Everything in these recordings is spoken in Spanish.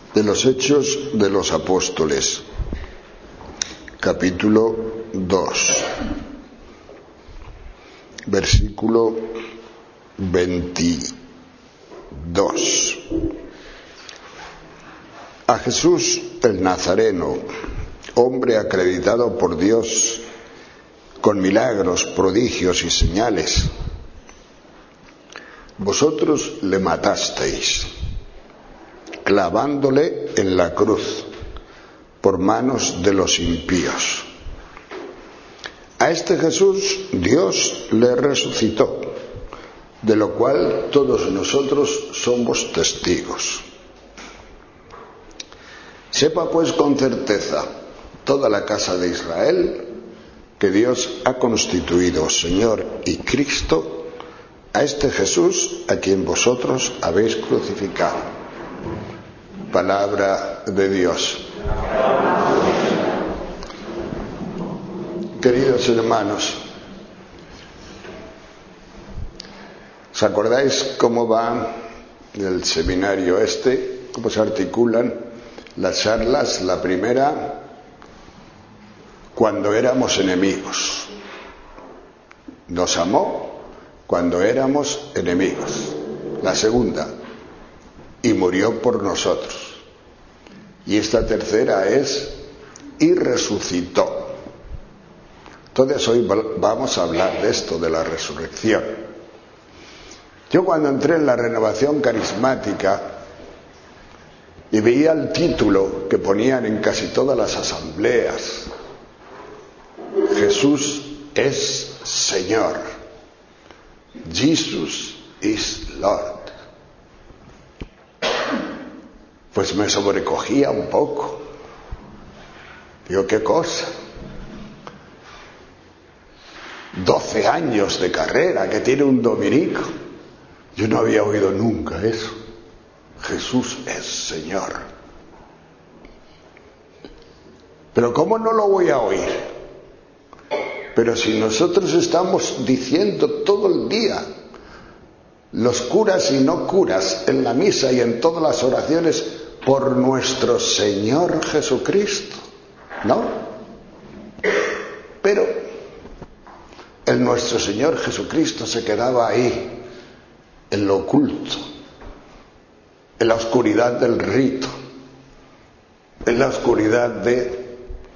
de los Hechos de los Apóstoles, capítulo 2, versículo 22. A Jesús el Nazareno, hombre acreditado por Dios con milagros, prodigios y señales, vosotros le matasteis, clavándole en la cruz por manos de los impíos. A este Jesús Dios le resucitó, de lo cual todos nosotros somos testigos. Sepa pues con certeza toda la casa de Israel que Dios ha constituido Señor y Cristo a este Jesús a quien vosotros habéis crucificado. Palabra de Dios. Queridos hermanos, ¿os acordáis cómo va el seminario cómo se articulan las charlas? La primera, cuando éramos enemigos. Nos amó cuando éramos enemigos. La segunda, y murió por nosotros. Y esta tercera es, y resucitó. Entonces hoy vamos a hablar de esto, de la resurrección. Yo cuando entré en la renovación carismática y veía el título que ponían en casi todas las asambleas, Jesús es Señor. Jesus is Lord. Pues me sobrecogía un poco. Digo, ¿qué cosa? 12 años de carrera que tiene un dominico. Yo no había oído nunca eso. Jesús es Señor. Pero ¿cómo no lo voy a oír? Pero si nosotros estamos diciendo todo el día, los curas y no curas, en la misa y en todas las oraciones, por nuestro Señor Jesucristo, ¿no? Pero el nuestro Señor Jesucristo se quedaba ahí, en lo oculto, en la oscuridad del rito, en la oscuridad de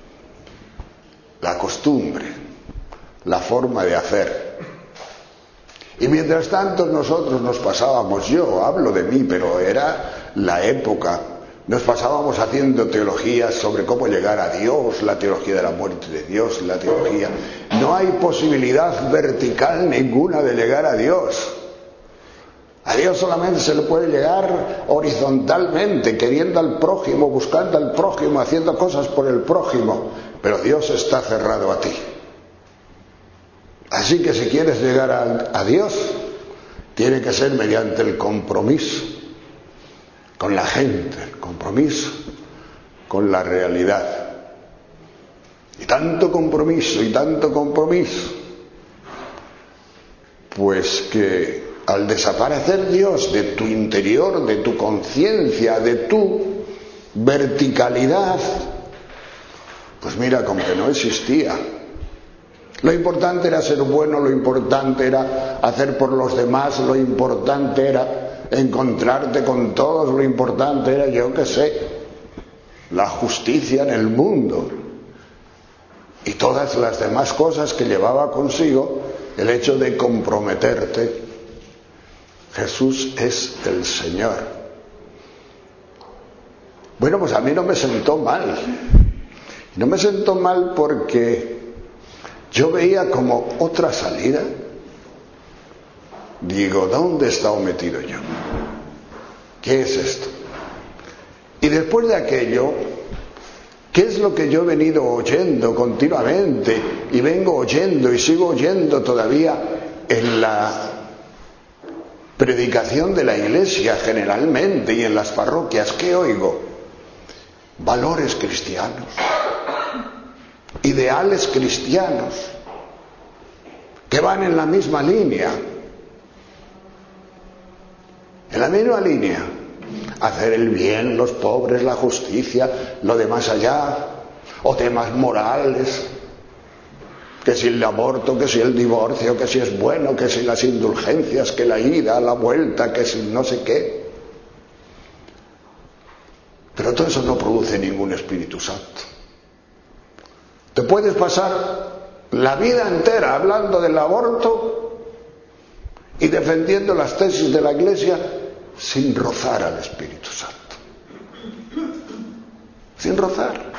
la costumbre, la forma de hacer. Y mientras tanto nosotros nos pasábamos, yo hablo de mí, pero era la época, nos pasábamos haciendo teologías sobre cómo llegar a Dios, la teología de la muerte de Dios, la teología. No hay posibilidad vertical ninguna de llegar a Dios. A Dios solamente se le puede llegar horizontalmente, queriendo al prójimo, buscando al prójimo, haciendo cosas por el prójimo, pero Dios está cerrado a ti. Así que si quieres llegar a Dios, tiene que ser mediante el compromiso con la gente, el compromiso con la realidad. Y tanto compromiso, pues que al desaparecer Dios de tu interior, de tu conciencia, de tu verticalidad, pues mira, como que no existía. Lo importante era ser bueno, lo importante era hacer por los demás, lo importante era encontrarte con todos, lo importante era, yo qué sé, la justicia en el mundo y todas las demás cosas que llevaba consigo el hecho de comprometerte. Jesús es el Señor. Bueno, pues a mí no me sentó mal. No me sentó mal porque yo veía como otra salida. Digo, ¿dónde he estado metido yo? ¿Qué es esto? Y después de aquello, ¿qué es lo que yo he venido oyendo continuamente? Y vengo oyendo y sigo oyendo todavía en la predicación de la Iglesia generalmente y en las parroquias. ¿Qué oigo? Valores cristianos, ideales cristianos, que van en la misma línea. En la misma línea. hacer el bien, los pobres, la justicia, lo de más allá, o temas morales, que si el aborto, que si el divorcio, que si es bueno, que si las indulgencias, que la ida, la vuelta, que si no sé qué. Pero todo eso no produce ningún Espíritu Santo. Te puedes pasar la vida entera hablando del aborto y defendiendo las tesis de la Iglesia sin rozar al Espíritu Santo. Sin rozar.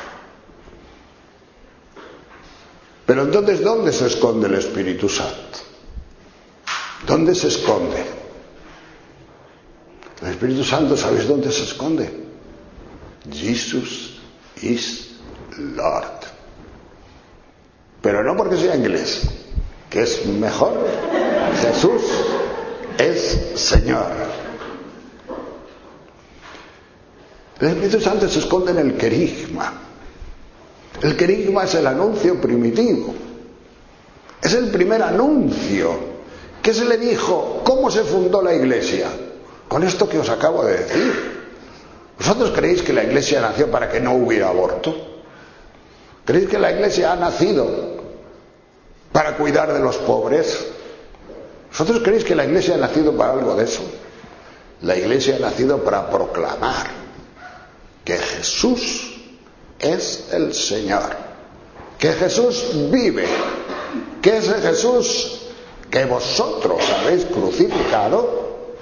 Pero entonces, ¿dónde se esconde el Espíritu Santo? ¿Dónde se esconde? El Espíritu Santo, ¿sabéis dónde se esconde? Jesus is Lord. Pero no porque sea inglés, que es mejor. Jesús es Señor. El Espíritu Santo se esconde en el querigma. El querigma es el anuncio primitivo. Es el primer anuncio. ¿Qué se le dijo? ¿Cómo se fundó la Iglesia? Con esto que os acabo de decir. ¿Vosotros creéis que la Iglesia nació para que no hubiera aborto? ¿Creéis que la Iglesia ha nacido para cuidar de los pobres? ¿Vosotros creéis que la Iglesia ha nacido para algo de eso? La Iglesia ha nacido para proclamar que Jesús es el Señor, que Jesús vive, que ese Jesús que vosotros habéis crucificado,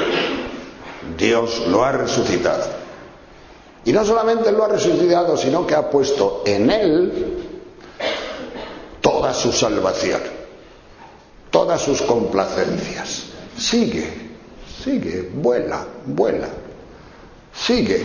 Dios lo ha resucitado. Y no solamente lo ha resucitado, sino que ha puesto en él toda su salvación, todas sus complacencias. Sigue, vuela, sigue.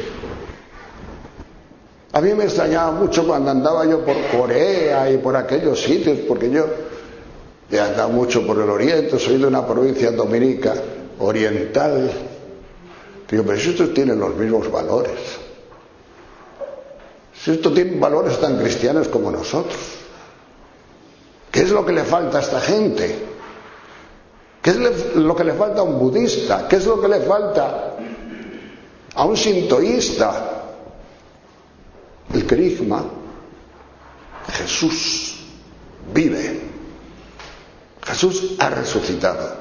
A mí me extrañaba mucho cuando andaba yo por Corea y por aquellos sitios, porque yo he andado mucho por el Oriente, soy de una provincia dominica oriental. Digo, pero si estos tienen los mismos valores, si estos tienen valores tan cristianos como nosotros, ¿qué es lo que le falta a esta gente? ¿Qué es lo que le falta a un budista? ¿Qué es lo que le falta a un sintoísta? El querigma. Jesús vive. Jesús ha resucitado.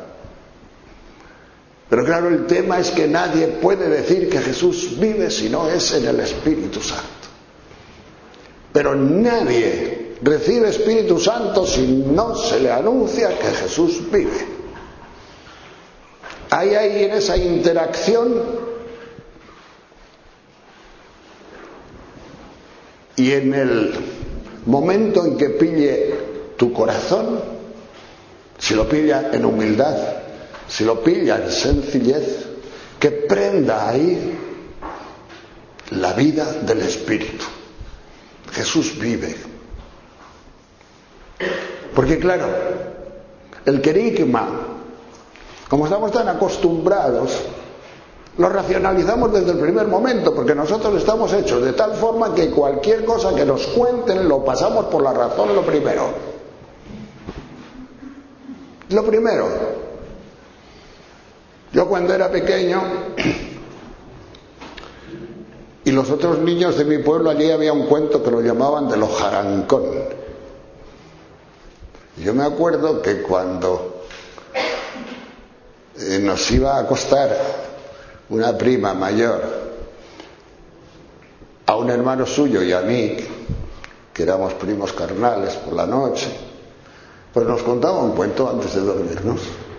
Pero claro, el tema es que nadie puede decir que Jesús vive si no es en el Espíritu Santo. Pero nadie recibe Espíritu Santo si no se le anuncia que Jesús vive. Hay ahí en esa interacción y en el momento en que pille tu corazón, si lo pilla en humildad, si lo pilla en sencillez, que prenda ahí la vida del Espíritu. Jesús vive. Porque claro, el querigma, como estamos tan acostumbrados, lo racionalizamos desde el primer momento, porque nosotros estamos hechos de tal forma que cualquier cosa que nos cuenten lo pasamos por la razón lo primero. Lo primero. Yo cuando era pequeño, y los otros niños de mi pueblo, allí había un cuento que lo llamaban de los jarancón. Yo me acuerdo que cuando nos iba a acostar una prima mayor a un hermano suyo y a mí, que éramos primos carnales, por la noche, pues nos contaba un cuento antes de dormirnos.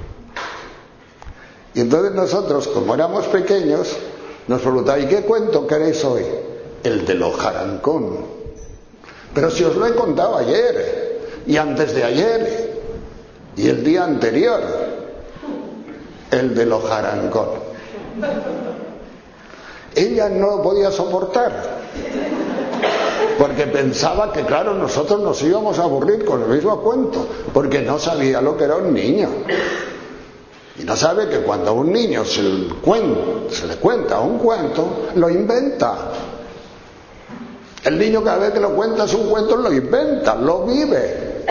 Y entonces nosotros, como éramos pequeños, nos preguntaba, ¿y qué cuento queréis hoy? El de los jarancón. Pero si os lo he contado ayer, y antes de ayer, y el día anterior, el de los jarancón. Ella no lo podía soportar, porque pensaba que, claro, nosotros nos íbamos a aburrir con el mismo cuento, porque no sabía lo que era un niño. Y no sabe que cuando a un niño se le cuenta un cuento, lo inventa. El niño cada vez que lo cuentas un cuento lo inventa, lo vive.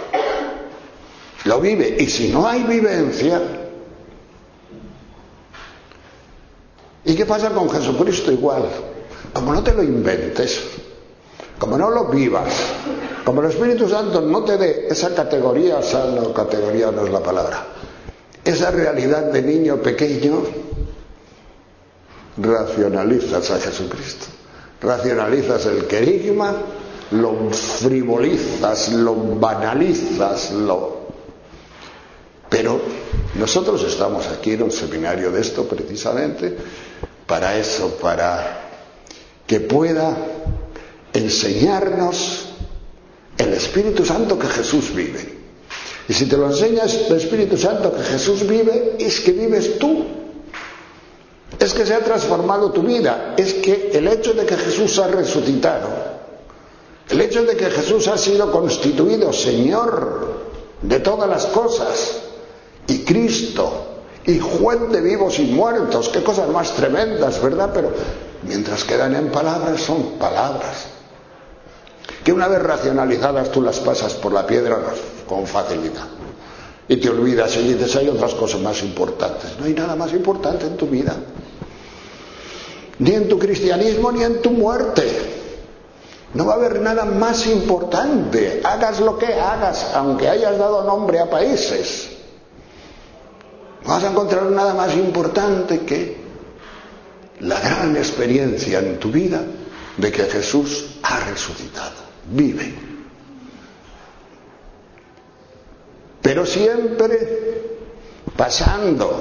Lo vive. Y si no hay vivencia, ¿Y qué pasa con Jesucristo? Igual. Como no te lo inventes, como no lo vivas, como el Espíritu Santo no te dé esa categoría, o sea, no, categoría no es la palabra, esa realidad de niño pequeño, racionalizas a Jesucristo, racionalizas el querigma, lo frivolizas, lo banalizas, Pero nosotros estamos aquí en un seminario de esto precisamente para eso, para que pueda enseñarnos el Espíritu Santo que Jesús vive. Y si te lo enseñas el Espíritu Santo que Jesús vive, es que vives tú. Es que se ha transformado tu vida. Es que el hecho de que Jesús ha resucitado, el hecho de que Jesús ha sido constituido Señor de todas las cosas, y Cristo, y juez de vivos y muertos, qué cosas más tremendas, ¿verdad? Pero mientras quedan en palabras, son palabras que una vez racionalizadas tú las pasas por la piedra con facilidad y te olvidas y dices, hay otras cosas más importantes. No hay nada más importante en tu vida, ni en tu cristianismo ni en tu muerte. No va a haber nada más importante, hagas lo que hagas, aunque hayas dado nombre a países. No vas a encontrar nada más importante que la gran experiencia en tu vida de que Jesús ha resucitado, vive. Pero siempre pasando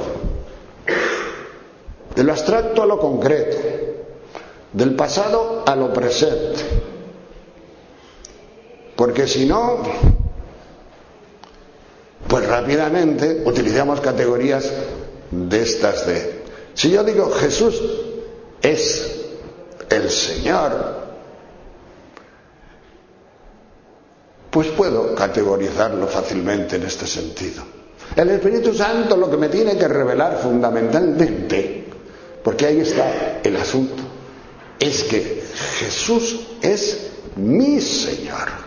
de lo abstracto a lo concreto, del pasado a lo presente. Porque si no, pues rápidamente utilizamos categorías de estas de... Si yo digo Jesús es el Señor, pues puedo categorizarlo fácilmente en este sentido. El Espíritu Santo lo que me tiene que revelar fundamentalmente, porque ahí está el asunto, es que Jesús es mi Señor.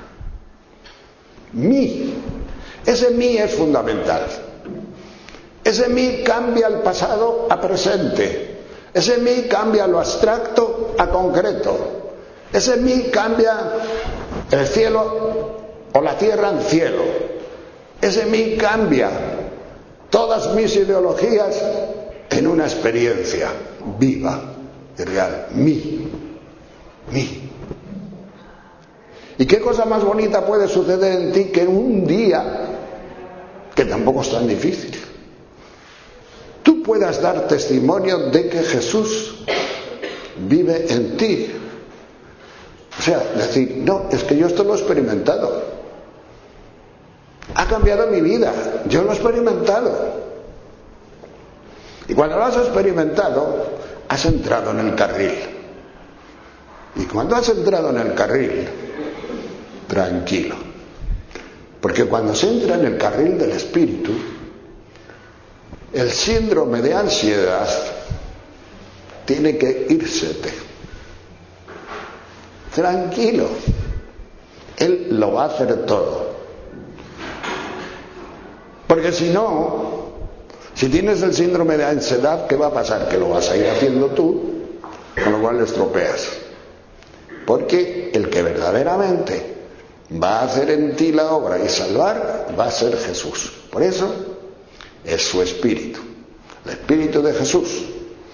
Ese mí es fundamental. Ese mí cambia el pasado a presente. Ese mí cambia lo abstracto a concreto. Ese mí cambia el cielo o la tierra en cielo. Ese mí cambia todas mis ideologías en una experiencia viva y real. Mí. ¿Y qué cosa más bonita puede suceder en ti que en un día, que tampoco es tan difícil, tú puedas dar testimonio de que Jesús vive en ti? O sea, decir, no, es que yo esto lo he experimentado. Ha cambiado mi vida, yo lo he experimentado. Y cuando lo has experimentado, has entrado en el carril. Y cuando has entrado en el carril, tranquilo. Porque cuando se entra en el carril del Espíritu, el síndrome de ansiedad tiene que írsete. Tranquilo. Él lo va a hacer todo. Porque si no, si tienes el síndrome de ansiedad, ¿qué va a pasar? Que lo vas a ir haciendo tú, con lo cual le estropeas. Porque el que verdaderamente va a hacer en ti la obra y salvar va a ser Jesús. Por eso es su Espíritu, el Espíritu de Jesús.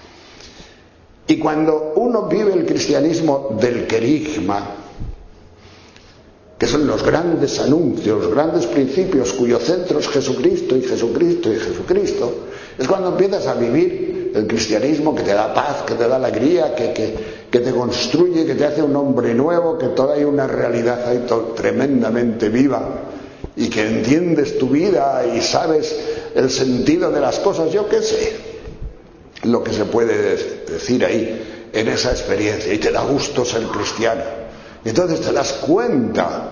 Y cuando uno vive el cristianismo del querigma, que son los grandes anuncios, los grandes principios cuyo centro es Jesucristo y Jesucristo y Jesucristo, es cuando empiezas a vivir el cristianismo que te da paz, que te da alegría, que te construye, que te hace un hombre nuevo, que toda hay una realidad ahí tremendamente viva y que entiendes tu vida y sabes el sentido de las cosas. Yo qué sé lo que se puede decir ahí en esa experiencia, y te da gusto ser cristiano. Y entonces te das cuenta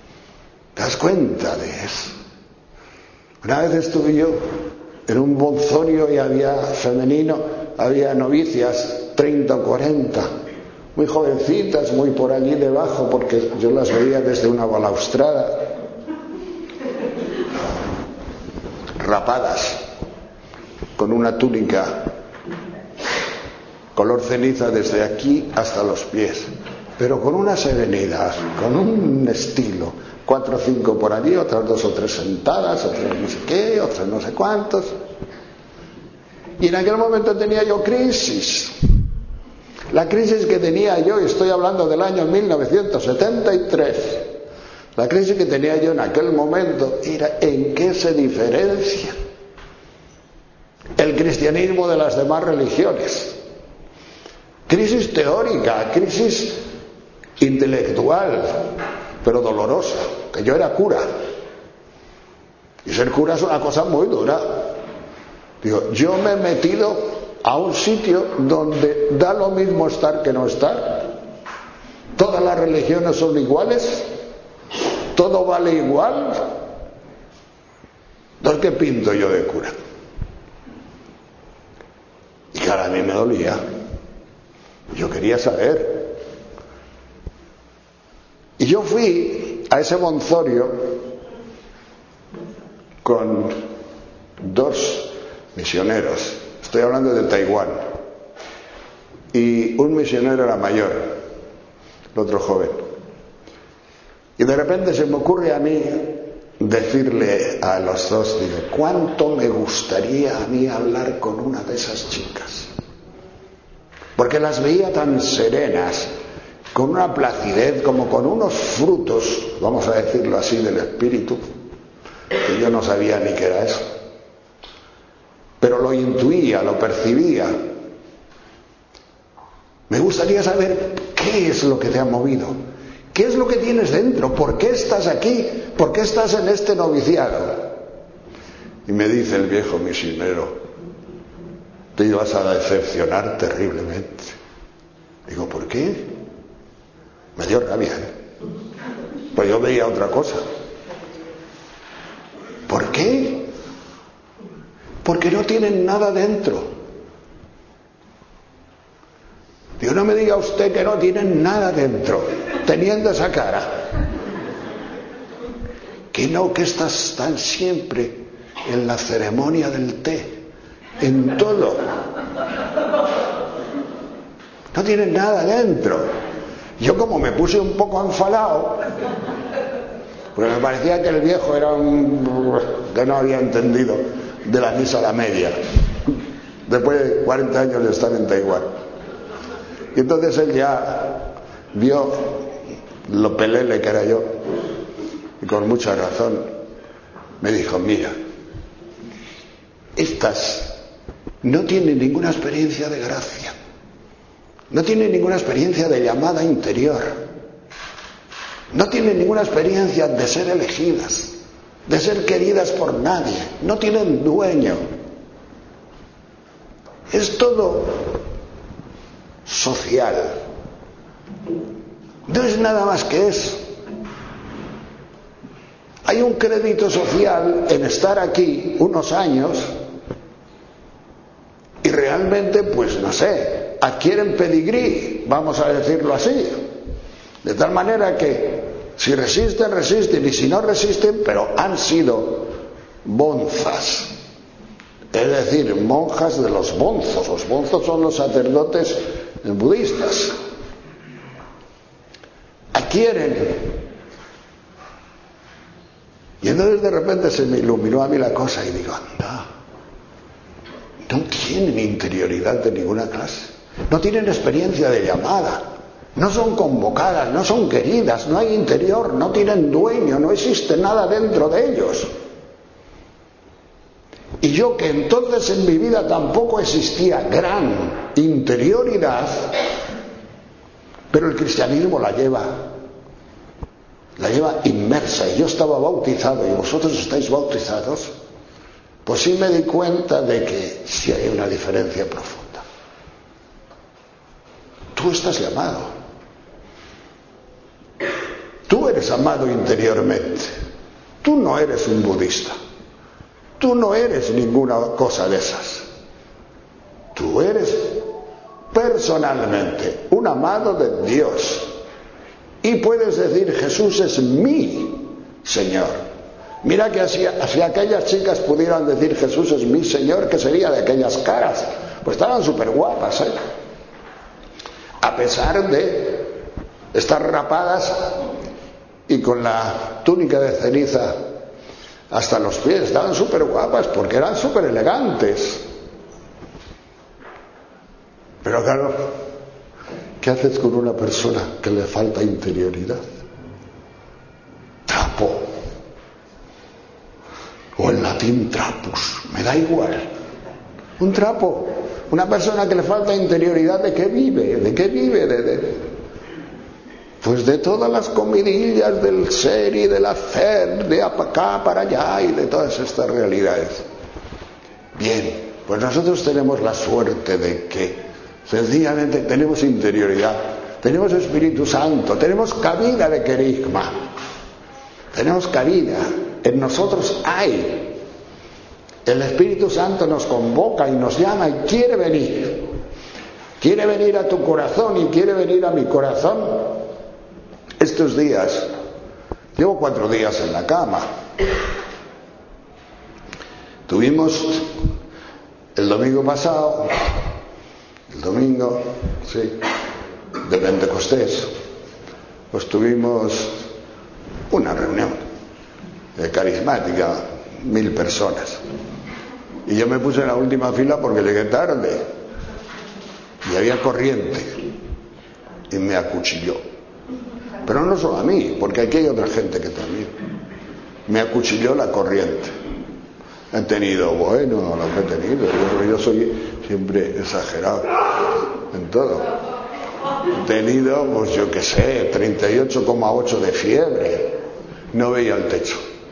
de eso. Una vez estuve yo en un bonzorio y había femenino, había novicias, 30 o 40, muy jovencitas, muy por allí debajo, porque yo las veía desde una balaustrada, rapadas, con una túnica color ceniza desde aquí hasta los pies, pero con una serenidad, con un estilo, 4 o 5 por allí, otras 2 o 3 sentadas, otras no sé qué, otras no sé cuántos. Y en aquel momento tenía yo crisis. La crisis que tenía yo, y estoy hablando del año 1973, la crisis que tenía yo en aquel momento era en qué se diferencia el cristianismo de las demás religiones. Crisis teórica, crisis intelectual, pero dolorosa, que yo era cura. Y ser cura es una cosa muy dura. Digo, yo me he metido a un sitio donde da lo mismo estar que no estar. Todas las religiones son iguales, todo vale igual. Entonces, ¿qué pinto yo de cura? Y claro, a mí me dolía. Yo quería saber. Y yo fui a ese Monzorio con 2 misioneros. Estoy hablando de Taiwán. Y un misionero era mayor, el otro joven. Y de repente se me ocurre a mí decirle a los 2, digo, ¿cuánto me gustaría a mí hablar con una de esas chicas? Porque las veía tan serenas, con una placidez, como con unos frutos, vamos a decirlo así, del espíritu, que yo no sabía ni qué era eso. Pero lo intuía, lo percibía. Me gustaría saber qué es lo que te ha movido, qué es lo que tienes dentro, por qué estás aquí, por qué estás en este noviciado. Y me dice el viejo misionero, te ibas a decepcionar terriblemente. Digo, ¿por qué? Me dio rabia, pues yo veía otra cosa. ¿Por qué? Porque no tienen nada dentro. Digo, no me diga usted que no tienen nada dentro, teniendo esa cara. Que no, que están siempre en la ceremonia del té, en todo. No tienen nada dentro. Yo como me puse un poco enfadado, porque me parecía que el viejo era que no había entendido de la misa a la media, después de 40 años de estar en Taiwán. Y entonces él ya vio lo pelele que era yo, y con mucha razón me dijo, mira, estas no tienen ninguna experiencia de gracia, no tienen ninguna experiencia de llamada interior, no tienen ninguna experiencia de ser elegidas, de ser queridas por nadie, no tienen dueño. Es todo social. No es nada más que eso. Hay un crédito social en estar aquí unos años y realmente, pues no sé, adquieren pedigrí, vamos a decirlo así. De tal manera que si resisten, resisten, y si no resisten, pero han sido bonzas. Es decir, monjas de los bonzos. Los bonzos son los sacerdotes budistas. Adquieren. Y entonces de repente se me iluminó a mí la cosa y digo, anda, no tienen interioridad de ninguna clase. No tienen experiencia de llamada. No son convocadas, no son queridas, no hay interior, no tienen dueño, no existe nada dentro de ellos. Y yo, que entonces en mi vida tampoco existía gran interioridad, pero el cristianismo la lleva inmersa, y yo estaba bautizado y vosotros estáis bautizados, pues sí me di cuenta de que sí hay una diferencia profunda. Tú estás llamado, tú eres amado interiormente, tú no eres un budista. Tú no eres ninguna cosa de esas. Tú eres personalmente un amado de Dios. Y puedes decir, Jesús es mi Señor. Mira que si aquellas chicas pudieran decir, Jesús es mi Señor, ¿qué sería de aquellas caras? Pues estaban súper guapas, ¿eh? a pesar de estar rapadas y con la túnica de ceniza hasta los pies. Estaban súper guapas porque eran súper elegantes. Pero claro, ¿qué haces con una persona que le falta interioridad? Trapo, o en latín trapus, me da igual. Un trapo, una persona que le falta interioridad, ¿de qué vive? ¿De qué vive? Pues de todas las comidillas del ser y del hacer, de acá para allá y de todas estas realidades. Bien, pues nosotros tenemos la suerte de que sencillamente tenemos interioridad, tenemos Espíritu Santo, tenemos cabida de querigma, tenemos cabida, en nosotros hay. El Espíritu Santo nos convoca y nos llama y quiere venir a tu corazón y quiere venir a mi corazón. Estos días, llevo 4 días en la cama. Tuvimos el domingo pasado, de Pentecostés, pues tuvimos una reunión carismática, 1000 personas. Y yo me puse en la última fila porque llegué tarde y había corriente y me acuchilló. Pero no solo a mí, porque aquí hay otra gente que también. Me acuchilló la corriente. He tenido, lo que he tenido. Yo soy siempre exagerado en todo. He tenido, pues yo qué sé, 38,8 de fiebre. No veía el techo.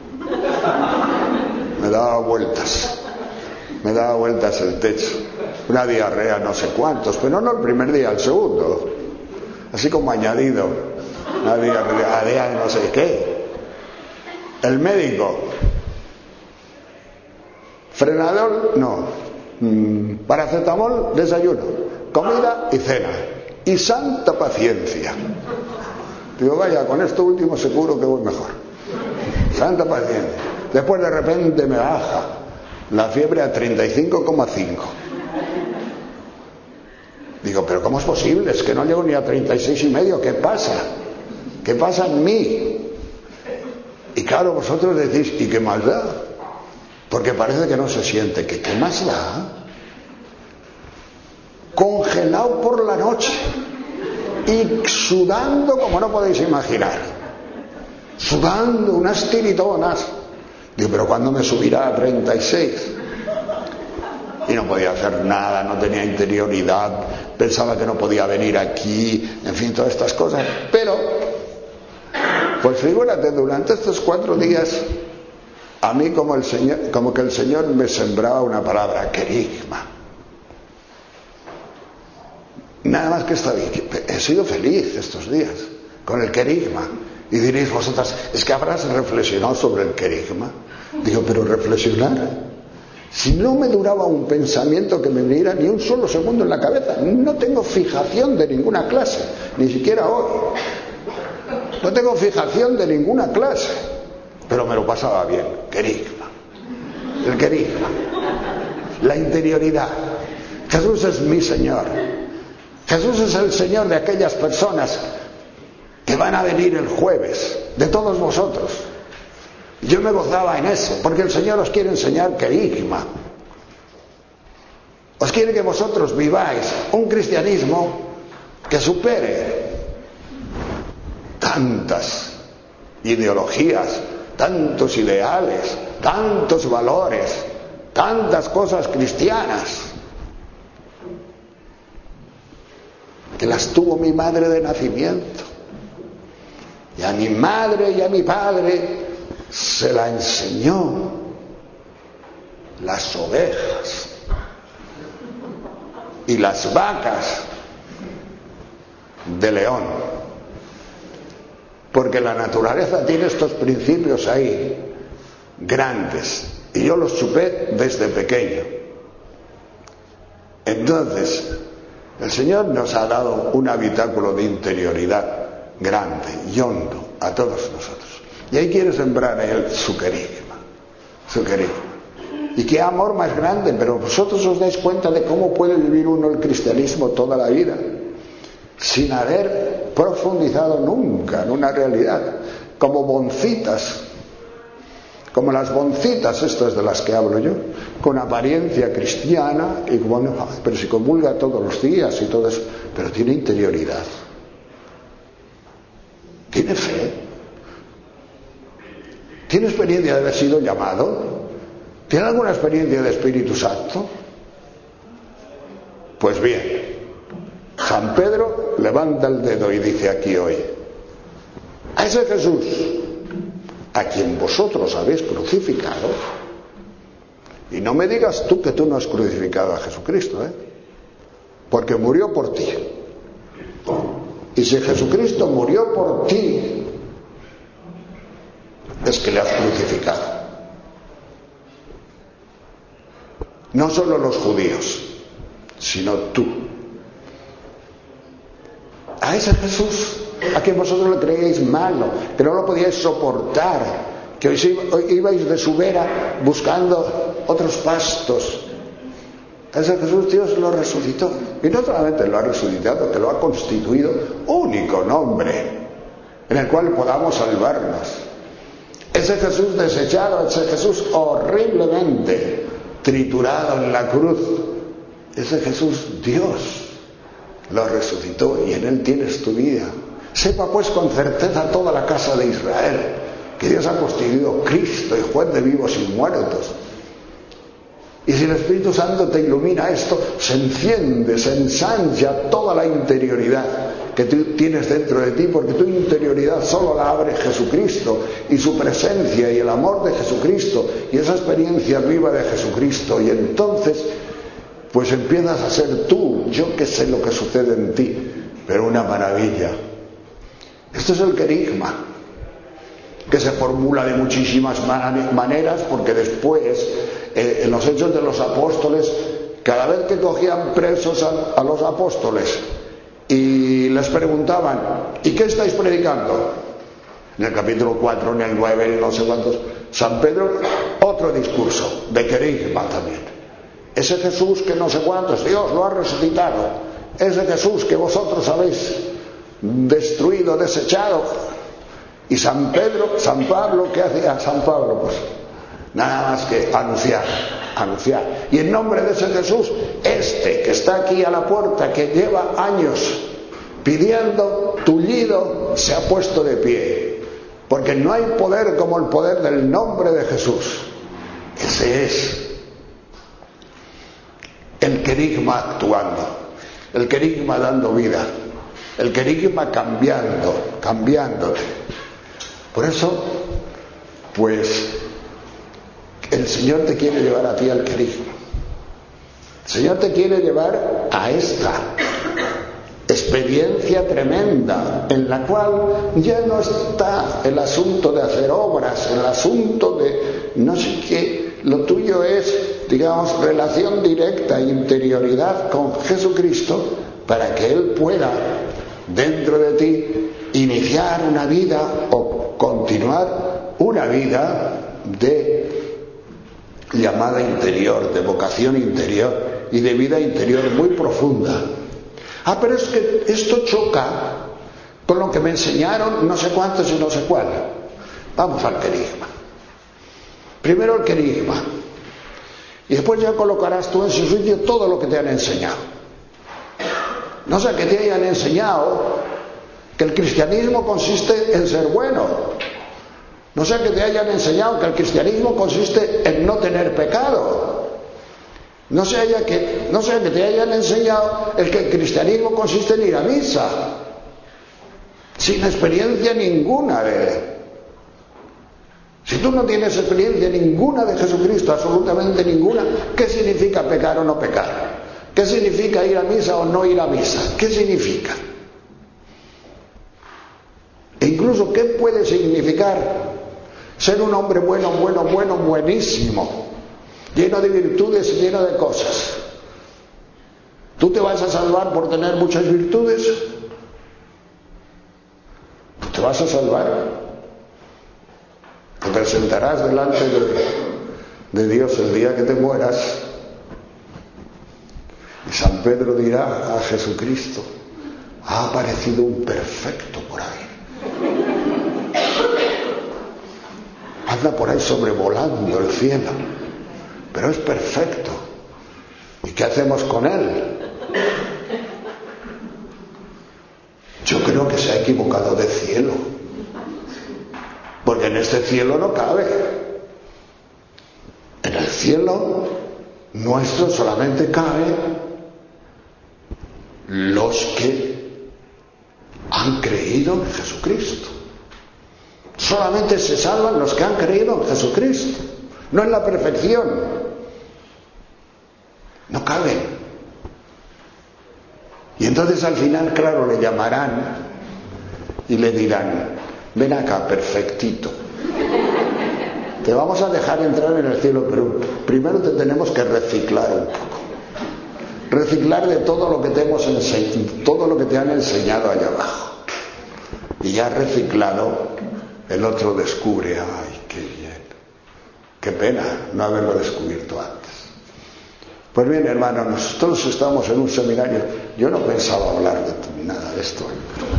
Me daba vueltas el techo. Una diarrea no sé cuántos, pero no el primer día, el segundo. Así como añadido. Una diarrea no sé qué. El médico. Frenador, no. Paracetamol, desayuno. Comida y cena. Y santa paciencia. Digo, vaya, con esto último seguro que voy mejor. Santa paciencia. Después de repente me baja la fiebre a 35,5. Digo, pero ¿cómo es posible? Es que no llego ni a 36,5. ¿Qué pasa? ¿Qué pasa en mí? Y claro, vosotros decís, ¿y qué más da? Porque parece que no se siente. ¿Qué más da? Congelado por la noche y sudando como no podéis imaginar. Sudando unas tiritonas. Digo, pero ¿cuándo me subirá a 36? Y no podía hacer nada, no tenía interioridad, pensaba que no podía venir aquí, en fin, todas estas cosas. Pero, pues figúrate, durante estos 4 días, a mí como que el Señor me sembraba una palabra, querigma. Nada más que he sido feliz estos días con el querigma. Y diréis vosotras, es que habrás reflexionado sobre el querigma. Digo, pero reflexionar. Si no me duraba un pensamiento que me viniera ni un solo segundo en la cabeza, no tengo fijación de ninguna clase, ni siquiera hoy. No tengo fijación de ninguna clase, pero me lo pasaba bien. Querigma. El querigma. La interioridad. Jesús es mi Señor. Jesús es el Señor de aquellas personas que van a venir el jueves, de todos vosotros. Yo me gozaba en eso, porque el Señor os quiere enseñar querigma. Os quiere que vosotros viváis un cristianismo que supere tantas ideologías, tantos ideales, tantos valores, tantas cosas cristianas, que las tuvo mi madre de nacimiento. Y a mi madre y a mi padre se la enseñó las ovejas y las vacas de León, porque la naturaleza tiene estos principios ahí grandes y yo los chupé desde pequeño. Entonces el Señor nos ha dado un habitáculo de interioridad grande y hondo a todos nosotros. Y ahí quiere sembrar en él su querigma. Y qué amor más grande, pero vosotros os dais cuenta de cómo puede vivir uno el cristianismo toda la vida. sin haber profundizado nunca en una realidad, como boncitas, como las boncitas estas de las que hablo yo, con apariencia cristiana, y bueno, pero si comulga todos los días y todo eso, pero tiene interioridad, tiene fe, tiene experiencia de haber sido llamado, tiene alguna experiencia de Espíritu Santo. Pues bien, San Pedro levanta el dedo y dice aquí hoy: a ese Jesús a quien vosotros habéis crucificado, y no me digas tú que tú no has crucificado a Jesucristo, porque murió por ti. Y si Jesucristo murió por ti, es que le has crucificado. No solo los judíos, sino tú. A ese Jesús a quien vosotros le creíais malo, que no lo podíais soportar, que hoy ibais de su vera buscando otros pastos. A ese Jesús Dios lo resucitó, y no solamente lo ha resucitado, que lo ha constituido único nombre en el cual podamos salvarnos. Ese Jesús desechado, ese Jesús horriblemente triturado en la cruz, ese Jesús Dios lo resucitó, y en él tienes tu vida. Sepa pues con certeza toda la casa de Israel que Dios ha constituido Cristo y juez de vivos y muertos. Y si el Espíritu Santo te ilumina esto, se enciende, se ensancha toda la interioridad que tú tienes dentro de ti, porque tu interioridad solo la abre Jesucristo y su presencia y el amor de Jesucristo y esa experiencia viva de Jesucristo. Y entonces pues empiezas a ser tú. Yo que sé lo que sucede en ti, pero una maravilla. Esto es el querigma, que se formula de muchísimas maneras, porque después en los Hechos de los Apóstoles, cada vez que cogían presos a los apóstoles y les preguntaban: ¿y qué estáis predicando? En el capítulo 4, en el 9, en no sé cuántos, San Pedro, otro discurso de querigma también. Ese Jesús que no sé cuántos, Dios lo ha resucitado. Ese Jesús que vosotros habéis destruido, desechado. Y San Pablo, ¿qué hacía San Pablo? Pues nada más que anunciar. Y en nombre de ese Jesús, que está aquí a la puerta, que lleva años pidiendo, tullido, se ha puesto de pie. Porque no hay poder como el poder del nombre de Jesús. Ese es el querigma actuando, el querigma dando vida, el querigma cambiando. Por eso, pues, el Señor te quiere llevar a ti al querigma. El Señor te quiere llevar a esta experiencia tremenda, en la cual ya no está el asunto de hacer obras, el asunto de no sé qué. Lo tuyo es, digamos, relación directa, interioridad con Jesucristo, para que Él pueda dentro de ti iniciar una vida o continuar una vida de llamada interior, de vocación interior y de vida interior muy profunda. Pero es que esto choca con lo que me enseñaron no sé cuántos y no sé cuál. Vamos al querigma. Primero el querigma, y después ya colocarás tú en su sitio todo lo que te han enseñado. No sea que te hayan enseñado que el cristianismo consiste en ser bueno. No sea que te hayan enseñado que el cristianismo consiste en no tener pecado. No sea que te hayan enseñado que el cristianismo consiste en ir a misa, sin experiencia ninguna de él. Si tú no tienes experiencia ninguna de Jesucristo, absolutamente ninguna, ¿qué significa pecar o no pecar? ¿Qué significa ir a misa o no ir a misa? ¿Qué significa? E incluso, ¿qué puede significar ser un hombre bueno, buenísimo, lleno de virtudes y lleno de cosas? ¿Tú te vas a salvar por tener muchas virtudes? ¿Tú te vas a salvar? Te presentarás delante de Dios el día que te mueras, y San Pedro dirá a Jesucristo: ha aparecido un perfecto por ahí. Anda por ahí sobrevolando el cielo, pero es perfecto. ¿Y qué hacemos con él? Yo creo que se ha equivocado de cielo, porque en este cielo no cabe. En el cielo nuestro solamente caben los que han creído en Jesucristo. Solamente se salvan los que han creído en Jesucristo, no en la perfección. No caben. Y entonces al final, claro, le llamarán y le dirán: ven acá, perfectito, te vamos a dejar entrar en el cielo, pero primero te tenemos que reciclar un poco. Reciclar de todo lo que te hemos enseñado, todo lo que te han enseñado allá abajo. Y ya reciclado, el otro descubre: ay, qué bien, qué pena no haberlo descubierto antes. Pues bien, hermanos, nosotros estamos en un seminario. Yo no pensaba hablar de nada de esto,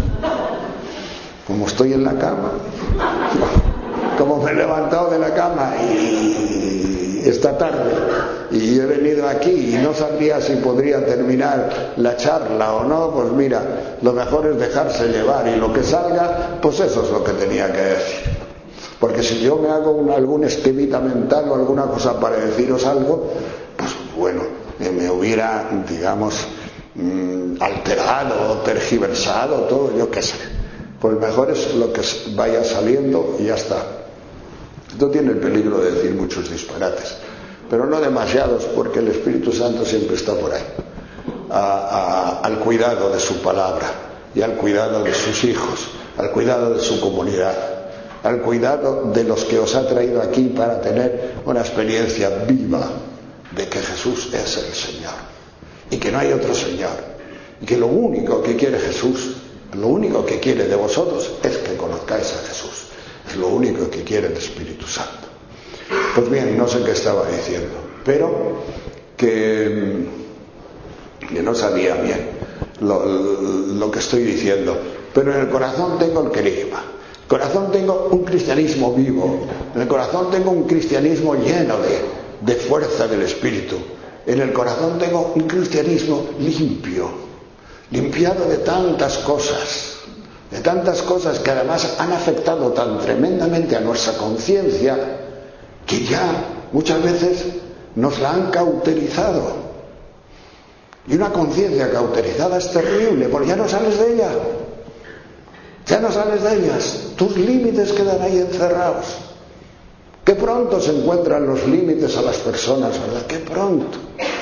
como estoy en la cama, como me he levantado de la cama y esta tarde y he venido aquí y no sabría si podría terminar la charla o no, pues mira, lo mejor es dejarse llevar, y lo que salga, pues eso es lo que tenía que decir. Porque si yo me hago algún esquemita mental o alguna cosa para deciros algo, pues bueno, me hubiera, digamos, alterado, tergiversado, todo, yo qué sé. Pues mejor es lo que vaya saliendo y ya está. Esto tiene el peligro de decir muchos disparates, pero no demasiados, porque el Espíritu Santo siempre está por ahí, al cuidado de su palabra y al cuidado de sus hijos, al cuidado de su comunidad, al cuidado de los que os ha traído aquí para tener una experiencia viva de que Jesús es el Señor y que no hay otro Señor, y que lo único que quiere Jesús, lo único que quiere de vosotros es que conozcáis a Jesús. Es lo único que quiere el Espíritu Santo. Pues bien, no sé qué estaba diciendo, pero que no sabía bien lo que estoy diciendo, pero en el corazón tengo el querigma. En el corazón tengo un cristianismo vivo. En el corazón tengo un cristianismo lleno de fuerza del Espíritu. En el corazón tengo un cristianismo limpio, limpiado de tantas cosas que además han afectado tan tremendamente a nuestra conciencia, que ya muchas veces nos la han cauterizado. Y una conciencia cauterizada es terrible, porque ya no sales de ella. Ya no sales de ellas. Tus límites quedan ahí encerrados. Qué pronto se encuentran los límites a las personas, ¿verdad? Qué pronto.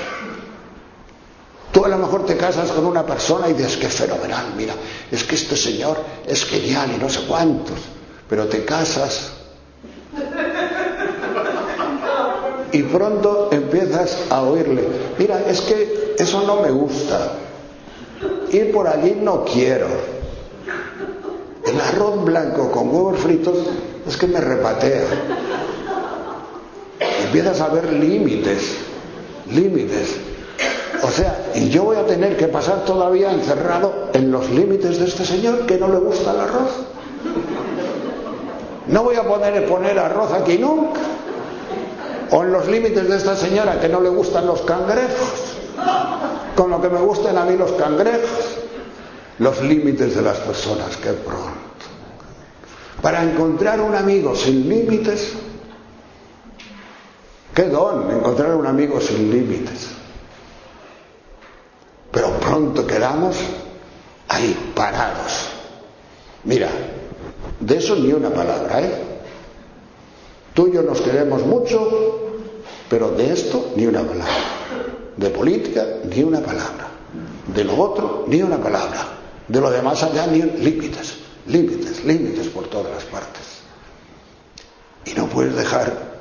Tú a lo mejor te casas con una persona y dices: qué fenomenal, mira, es que este señor es genial y no sé cuántos. Pero te casas y pronto empiezas a oírle: mira, es que eso no me gusta, ir por allí no quiero, el arroz blanco con huevos fritos es que me repatea. Empiezas a ver límites. O sea, y yo voy a tener que pasar todavía encerrado en los límites de este señor que no le gusta el arroz. No voy a poner arroz aquí nunca. O en los límites de esta señora que no le gustan los cangrejos, con lo que me gusten a mí los cangrejos. Los límites de las personas, qué pronto. Para encontrar un amigo sin límites, qué don encontrar un amigo sin límites. Pero pronto quedamos ahí parados. Mira, de eso ni una palabra, ¿eh? Tú y yo nos queremos mucho, pero de esto ni una palabra. De política ni una palabra. De lo otro ni una palabra. De lo demás allá ni límites. Límites por todas las partes. Y no puedes dejar.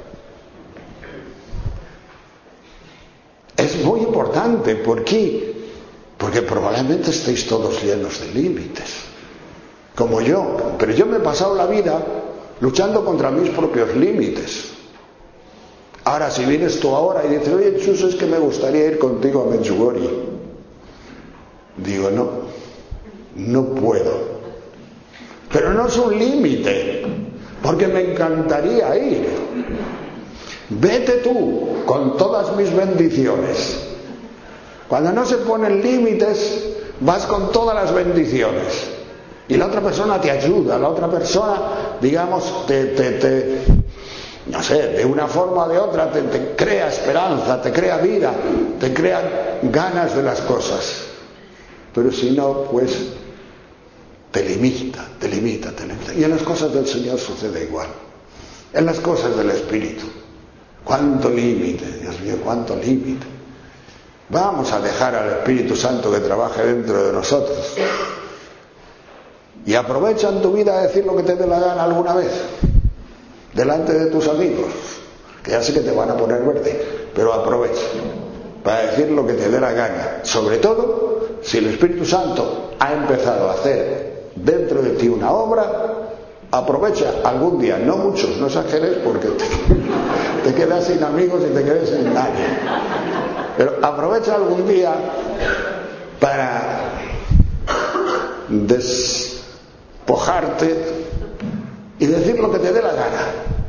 Es muy importante. ¿Por qué? Porque probablemente estéis todos llenos de límites, como yo. Pero yo me he pasado la vida luchando contra mis propios límites. Ahora, si vienes tú ahora y dices: oye, Chus, es que me gustaría ir contigo a Medjugorje, digo: no, no puedo. Pero no es un límite, porque me encantaría ir. Vete tú con todas mis bendiciones. Cuando no se ponen límites, vas con todas las bendiciones. Y la otra persona te ayuda, la otra persona, digamos, no sé, de una forma o de otra, te crea esperanza, te crea vida, te crea ganas de las cosas. Pero si no, pues te limita. Y en las cosas del Señor sucede igual. En las cosas del Espíritu. ¡Cuánto límite! Dios mío, cuánto límite. Vamos a dejar al Espíritu Santo que trabaje dentro de nosotros. Y aprovecha en tu vida a decir lo que te dé la gana alguna vez. Delante de tus amigos. Que ya sé que te van a poner verde. Pero aprovecha. Para decir lo que te dé la gana. Sobre todo, si el Espíritu Santo ha empezado a hacer dentro de ti una obra, aprovecha algún día, no muchos, no exageres porque te quedas sin amigos y te quedas sin nadie. Pero aprovecha algún día para despojarte y decir lo que te dé la gana.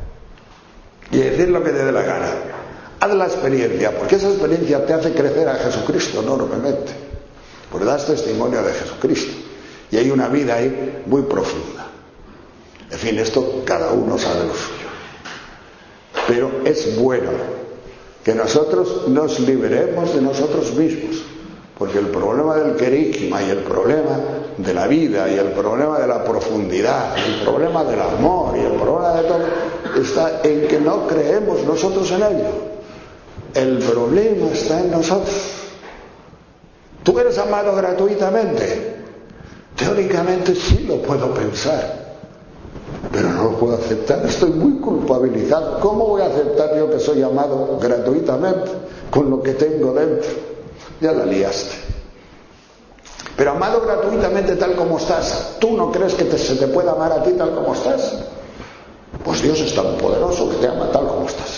Haz la experiencia, porque esa experiencia te hace crecer a Jesucristo enormemente, porque das testimonio de Jesucristo y hay una vida ahí muy profunda. En fin, esto cada uno sabe lo suyo, pero es bueno que nosotros nos liberemos de nosotros mismos, porque el problema del querigma y el problema de la vida y el problema de la profundidad, el problema del amor y el problema de todo está en que no creemos nosotros en ello. El problema está en nosotros. ¿Tú eres amado gratuitamente? Teóricamente sí lo puedo pensar, pero no lo puedo aceptar. Estoy muy culpabilizado. ¿Cómo voy a aceptar yo que soy amado gratuitamente con lo que tengo dentro? Ya la liaste. Pero amado gratuitamente tal como estás, ¿tú no crees que se te pueda amar a ti tal como estás? Pues Dios es tan poderoso que te ama tal como estás.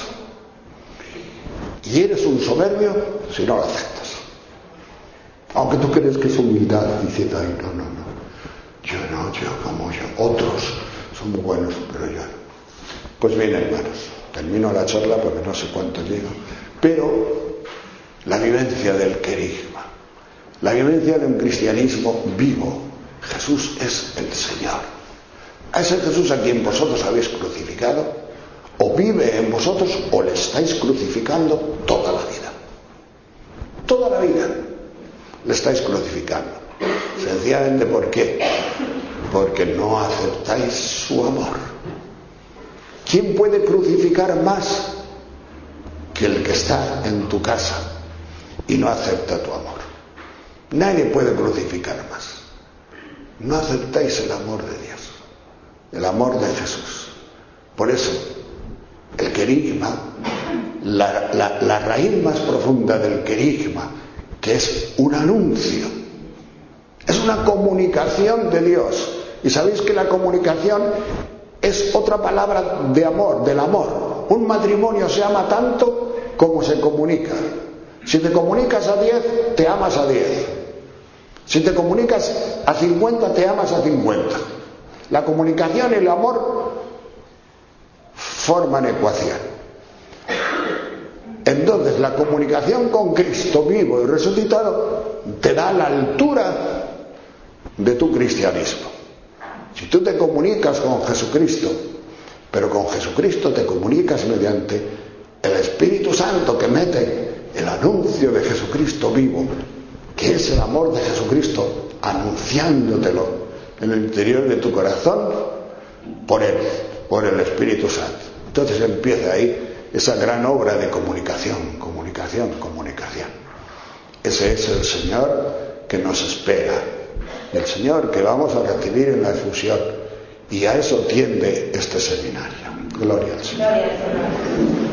Y eres un soberbio si no lo aceptas. Aunque tú crees que es humildad, dices, ay, no. Yo como yo. Otros son muy buenos, pero yo no. Pues bien, hermanos, termino la charla porque no sé cuánto llego. Pero la vivencia del querigma, la vivencia de un cristianismo vivo. Jesús es el Señor. A ese Jesús a quien vosotros habéis crucificado, o vive en vosotros o le estáis crucificando toda la vida. Toda la vida le estáis crucificando. Sencillamente, ¿por qué? Porque no aceptáis su amor. ¿Quién puede crucificar más que el que está en tu casa y no acepta tu amor? Nadie puede crucificar más. No aceptáis el amor de Dios, el amor de Jesús. Por eso, el querigma, la raíz más profunda del querigma, que es un anuncio, es una comunicación de Dios. Y sabéis que la comunicación es otra palabra de amor, del amor. Un matrimonio se ama tanto como se comunica. Si te comunicas a 10, te amas a 10. Si te comunicas a 50, te amas a 50. La comunicación y el amor forman ecuación. Entonces, la comunicación con Cristo vivo y resucitado te da la altura de tu cristianismo. Si tú te comunicas con Jesucristo, pero con Jesucristo te comunicas mediante el Espíritu Santo que mete el anuncio de Jesucristo vivo, que es el amor de Jesucristo anunciándotelo en el interior de tu corazón por Él, por el Espíritu Santo. Entonces empieza ahí esa gran obra de comunicación. Ese es el Señor que nos espera, el Señor que vamos a recibir en la efusión, y a eso tiende este seminario. Gloria al Señor.